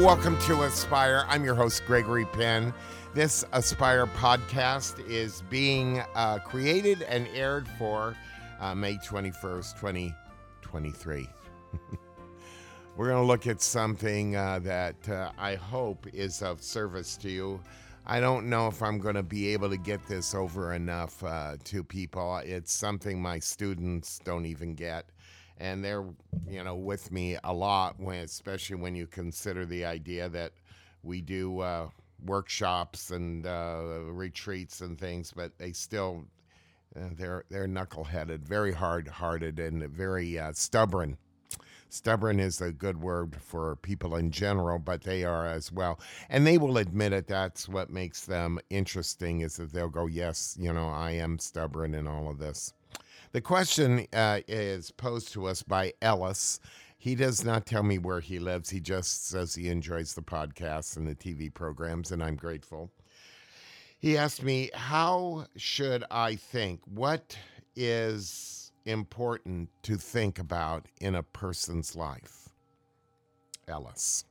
Welcome to Aspire. I'm your host, Gregory Penn. This Aspire podcast is being created and aired for May 21st, 2023. We're going to look at something that I hope is of service to you. I don't know if I'm going to be able to get this over enough to people. It's something my students don't even get. And they're, with me a lot, especially when you consider the idea that we do workshops and retreats and things, but they still, they're knuckleheaded, very hard-hearted, and very stubborn. Stubborn is a good word for people in general, but they are as well. And they will admit it. That's what makes them interesting, is that they'll go, yes, I am stubborn in all of this. The question is posed to us by Ellis. He does not tell me where he lives. He just says he enjoys the podcasts and the TV programs, and I'm grateful. He asked me, how should I think? What is important to think about in a person's life? Ellis,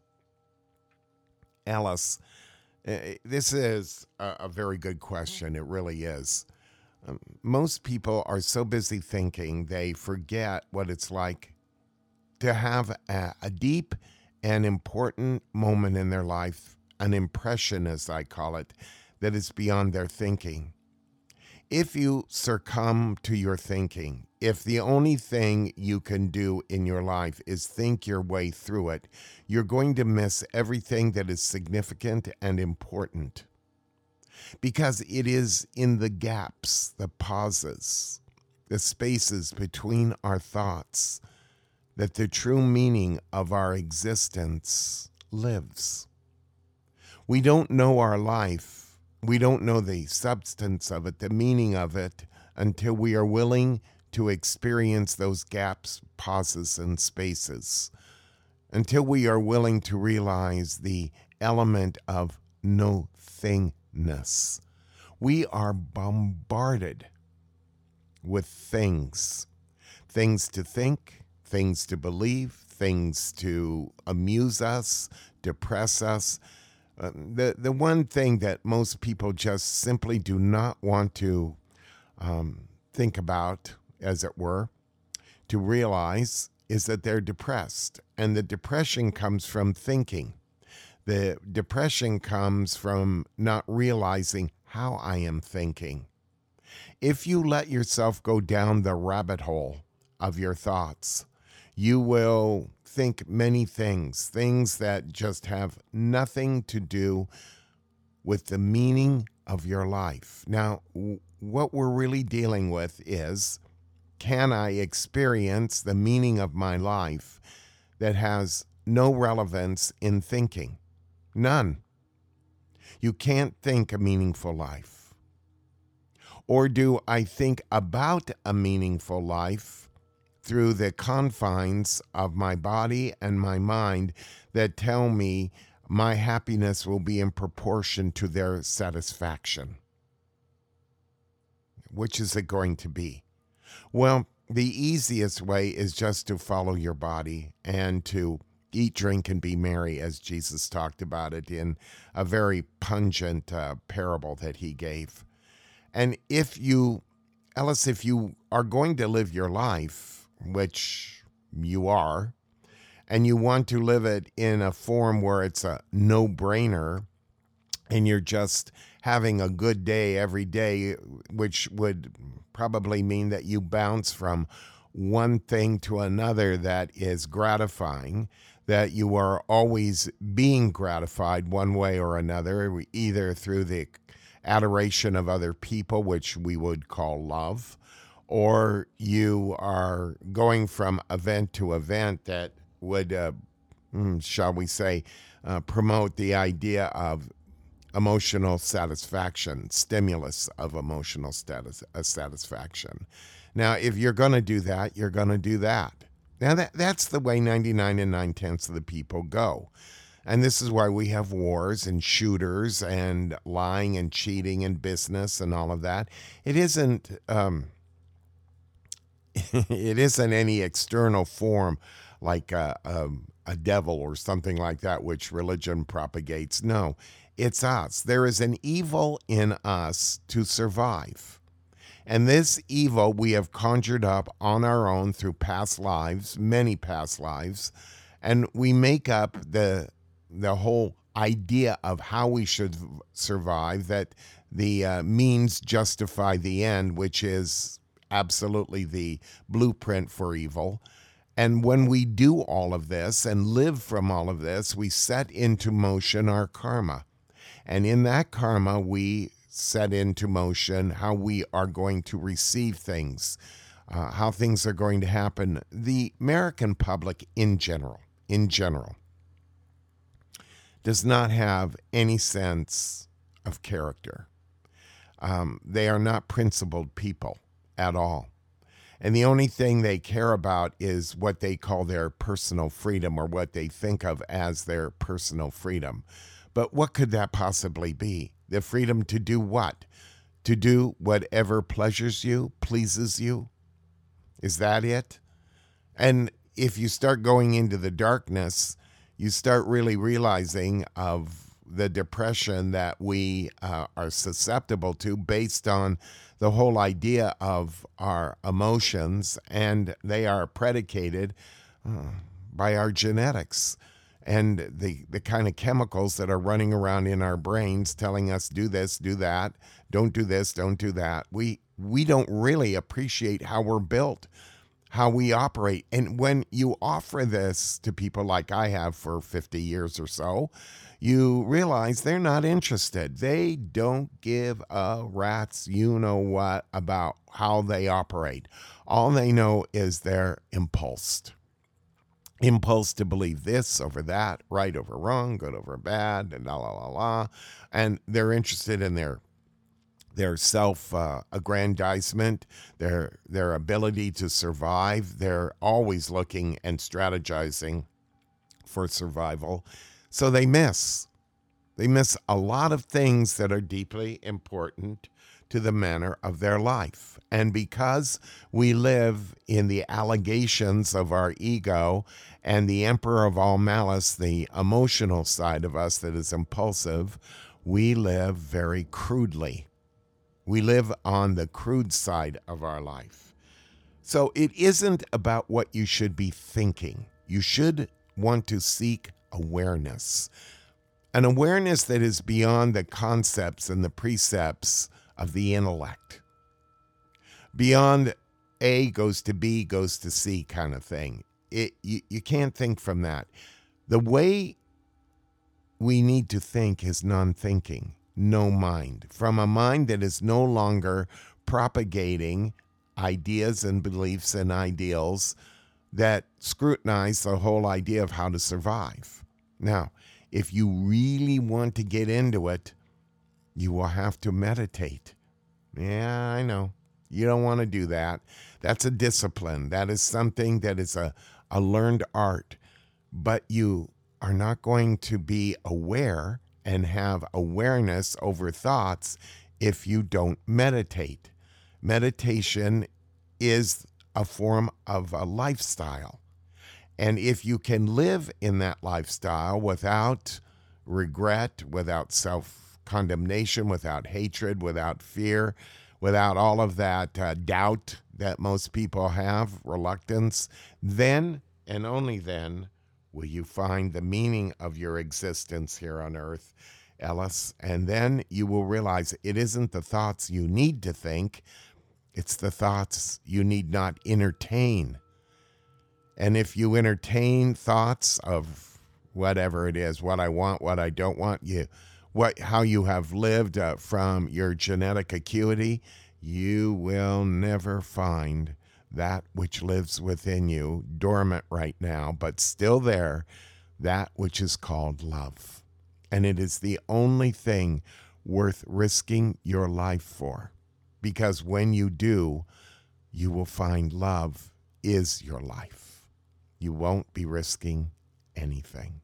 this is a very good question. It really is. Most people are so busy thinking they forget what it's like to have a deep and important moment in their life, an impression, as I call it, that is beyond their thinking. If you succumb to your thinking, if the only thing you can do in your life is think your way through it, you're going to miss everything that is significant and important. Because it is in the gaps, the pauses, the spaces between our thoughts that the true meaning of our existence lives. We don't know our life. We don't know the substance of it, the meaning of it, until we are willing to experience those gaps, pauses, and spaces. Until we are willing to realize the element of nothingness. We are bombarded with things to think, things to believe, things to amuse us, depress us. The one thing that most people just simply do not want to think about, as it were, to realize, is that they're depressed. And the depression comes from thinking. The depression comes from not realizing how I am thinking. If you let yourself go down the rabbit hole of your thoughts, you will think many things that just have nothing to do with the meaning of your life. Now, what we're really dealing with is, can I experience the meaning of my life that has no relevance in thinking? None. You can't think a meaningful life. Or do I think about a meaningful life through the confines of my body and my mind that tell me my happiness will be in proportion to their satisfaction? Which is it going to be? Well, the easiest way is just to follow your body and to eat, drink, and be merry, as Jesus talked about it in a very pungent parable that he gave. And if you are going to live your life, which you are, and you want to live it in a form where it's a no-brainer, and you're just having a good day every day, which would probably mean that you bounce from one thing to another that is gratifying, that you are always being gratified one way or another, either through the adoration of other people, which we would call love, or you are going from event to event that would, shall we say, promote the idea of emotional satisfaction, stimulus of emotional satisfaction. Now, if you're going to do that, you're going to do that. Now, that's the way 99 and 9/10 of the people go. And this is why we have wars and shooters and lying and cheating in business and all of that. It isn't any external form like a devil or something like that, which religion propagates. No, it's us. There is an evil in us to survive. And this evil we have conjured up on our own through past lives, many past lives, and we make up the whole idea of how we should survive, that the means justify the end, which is absolutely the blueprint for evil. And when we do all of this and live from all of this, we set into motion our karma. And in that karma, we set into motion how we are going to receive things, how things are going to happen. The American public in general, does not have any sense of character. They are not principled people at all. And the only thing they care about is what they call their personal freedom, or what they think of as their personal freedom. But what could that possibly be? The freedom to do what? To do whatever pleasures you, pleases you? Is that it? And if you start going into the darkness, you start really realizing of the depression that we are susceptible to based on the whole idea of our emotions, and they are predicated by our genetics and the kind of chemicals that are running around in our brains telling us do this, do that, don't do this, don't do that. We don't really appreciate how we're built, how we operate. And when you offer this to people like I have for 50 years or so, you realize they're not interested. They don't give a rat's you-know-what about how they operate. All they know is their impulse to believe this over that, right over wrong, good over bad, and la la la la. And they're interested in their self-aggrandizement, their ability to survive. They're always looking and strategizing for survival. So they miss a lot of things that are deeply important to the manner of their life. And because we live in the allegations of our ego and the emperor of all malice, the emotional side of us that is impulsive, we live very crudely. We live on the crude side of our life. So it isn't about what you should be thinking. You should want to seek awareness. An awareness that is beyond the concepts and the precepts of the intellect. Beyond A goes to B goes to C kind of thing. You can't think from that. The way we need to think is non-thinking, no mind. From a mind that is no longer propagating ideas and beliefs and ideals that scrutinize the whole idea of how to survive. Now, if you really want to get into it, you will have to meditate. Yeah, I know. You don't want to do that. That's a discipline. That is something that is a learned art. But you are not going to be aware and have awareness over thoughts if you don't meditate. Meditation is a form of a lifestyle. And if you can live in that lifestyle without regret, without self-condemnation, without hatred, without fear, without all of that doubt that most people have, reluctance, then and only then will you find the meaning of your existence here on earth, Ellis. And then you will realize it isn't the thoughts you need to think, it's the thoughts you need not entertain. And if you entertain thoughts of whatever it is, what I want, what I don't want, how you have lived from your genetic acuity, you will never find that which lives within you, dormant right now, but still there, that which is called love. And it is the only thing worth risking your life for. Because when you do, you will find love is your life. You won't be risking anything.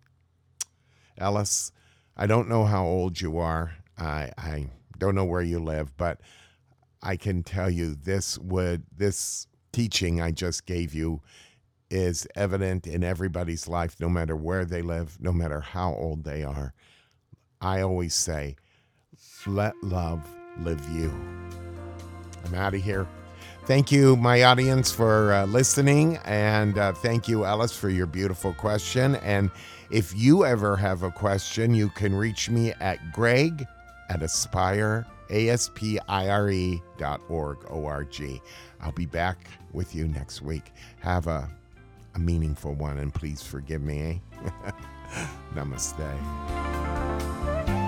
Ellis, I don't know how old you are. I don't know where you live, but I can tell you this teaching I just gave you is evident in everybody's life, no matter where they live, no matter how old they are. I always say, let love live you. I'm out of here. Thank you, my audience, for listening. And thank you, Ellis, for your beautiful question. And if you ever have a question, you can reach me at greg@aspire.org. I'll be back with you next week. Have a meaningful one, and please forgive me. Namaste.